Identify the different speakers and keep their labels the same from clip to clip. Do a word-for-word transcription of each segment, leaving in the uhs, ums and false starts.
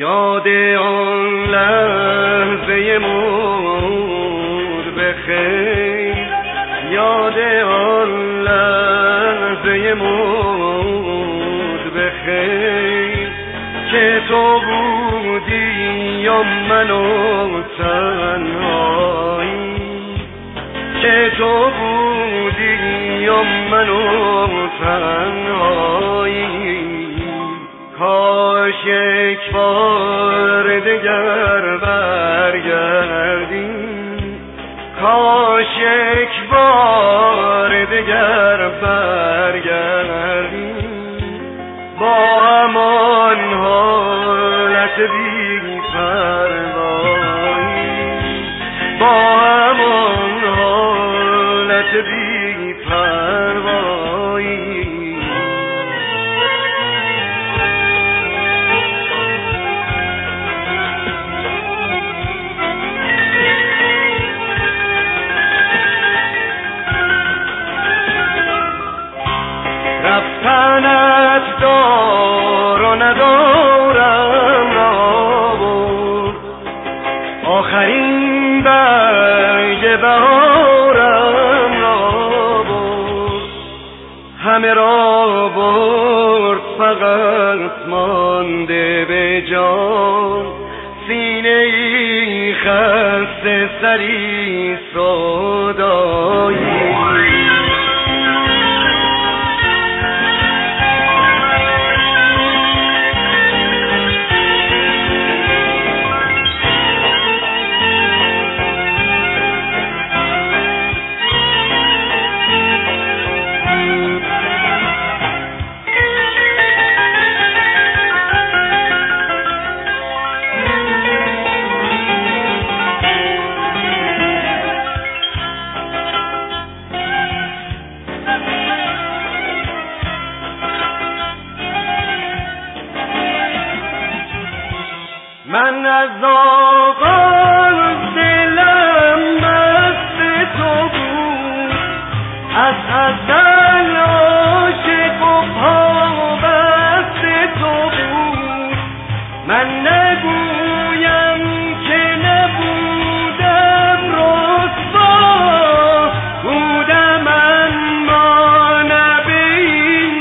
Speaker 1: یاد آن لحظه مور بخیر، یاد آن لحظه مور بخیر که تو بودی یا منو تنهایی، که تو بودی یا منو تنهایی. کاش یک بار دگر برگردی، کاش یک بار دگر برگردی با همان حالت بی پروایی، با همان حالت بی پروایی. رفتنت دار و ندارم نابود، آخرین برگ بهارم نابود. همه را برد فقط مانده به جان، سینه ای خسته سری سودایی. من از آغاز دلم مست تو بود، از ازل عاشق و پابست تو بود. من نگویم که نبودم رسوا، بودم اما نه به این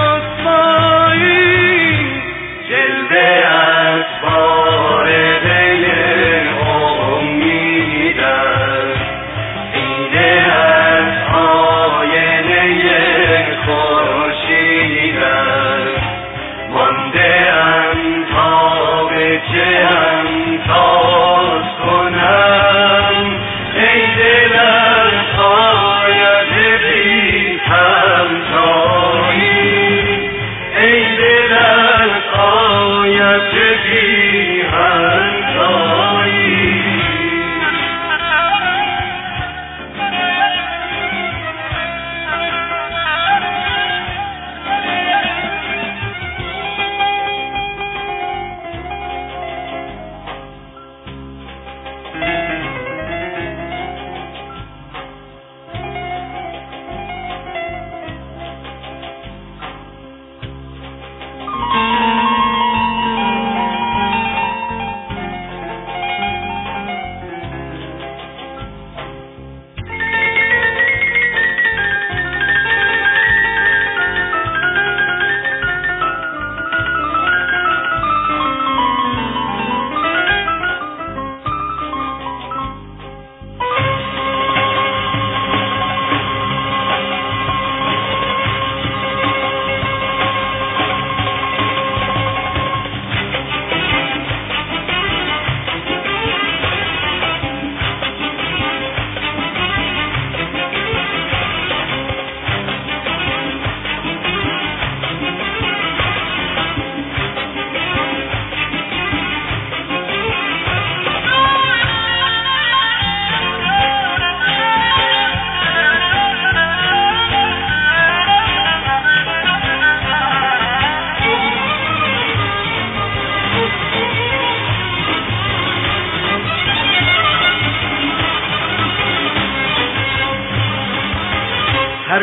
Speaker 1: رسوایی. جلوه از بار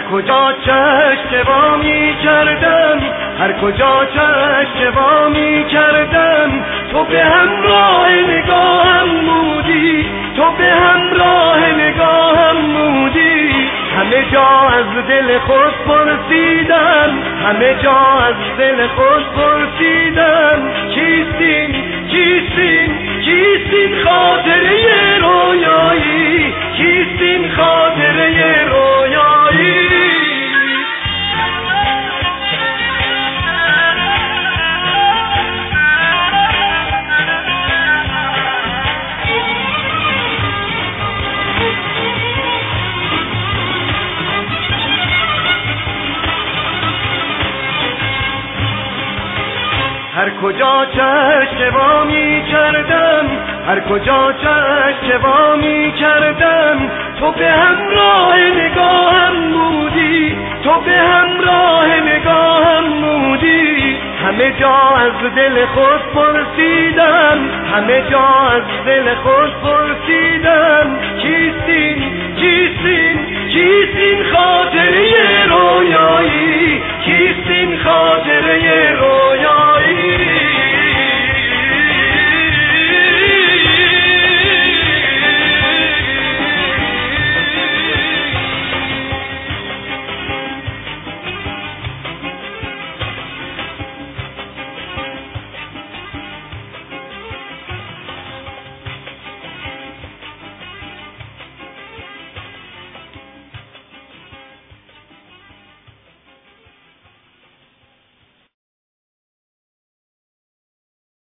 Speaker 1: کجا چشم وا می کردم، هر کجا چشم وا می کردم، تو به همراه نگاهم بودی، تو به همراه نگاهم بودی. همه جا از دل خود پرسیدم، همه جا از دل خود پرسیدم، کیستین کیستین کیستین خاطره رویایی، کیستین خاطره رویایی. هر کجا چشم وا می کردم، هر کجا چشم وا می کردم، تو به همراه نگاهم بودی، تو به همراه نگاهم بودی. همه جا از دل خود پرسیدم، همه جا از دل خود پرسیدم، کیستین کیستین کیستین خاطره